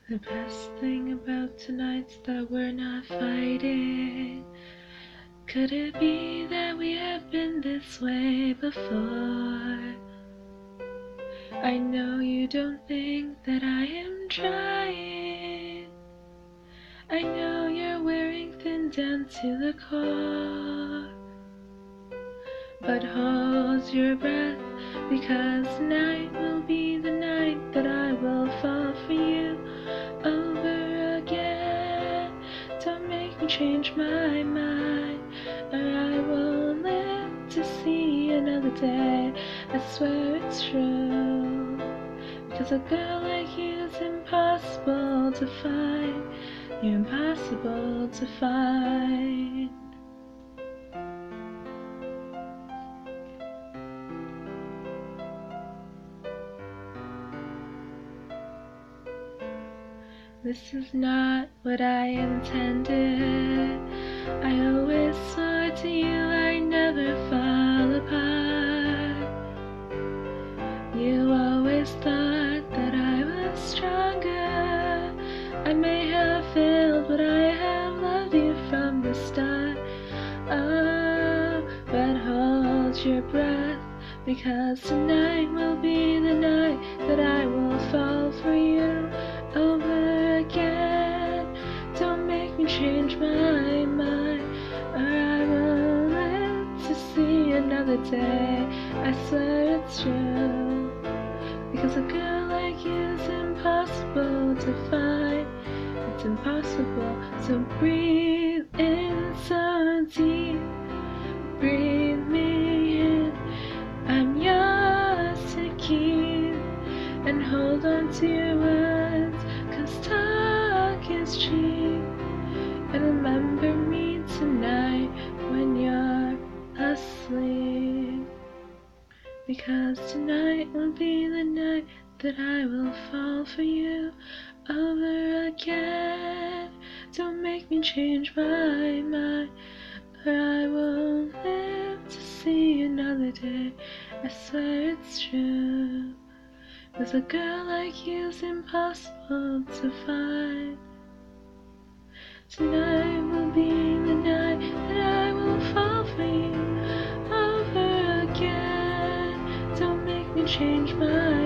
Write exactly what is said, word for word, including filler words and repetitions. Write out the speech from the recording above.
The best thing about tonight's that we're not fighting. Could it be that we have been this way before? I know you don't think that I am trying. I know you're wearing thin down to the core. But hold your breath, because tonight will be the night that I will fall for you over again. Don't make me change my mind, or I won't live to see another day. I swear it's true, because a girl like you is impossible to find. You're impossible to find. This is not what I intended. I always swore to you I'd never fall apart. You always thought that I was stronger. I may have failed, but I have loved you from the start. Oh, but hold your breath, because tonight will be the night that I will fall for you over again. Don't make me change my mind, or I won't live to see another day. I swear it's true, because a girl like you is impossible to find. It's impossible, so breathe in so deep. Breathe me in, I'm yours to keep. And hold on to your words, 'cause talk is cheap. And remember me tonight when you're asleep, because tonight will be the night that I will fall for you over again. Don't make me change my mind, or I won't live to see another day. I swear it's true, 'cause a girl like you's impossible to find. Tonight will be the night that I will fall for you over again. Don't make me change my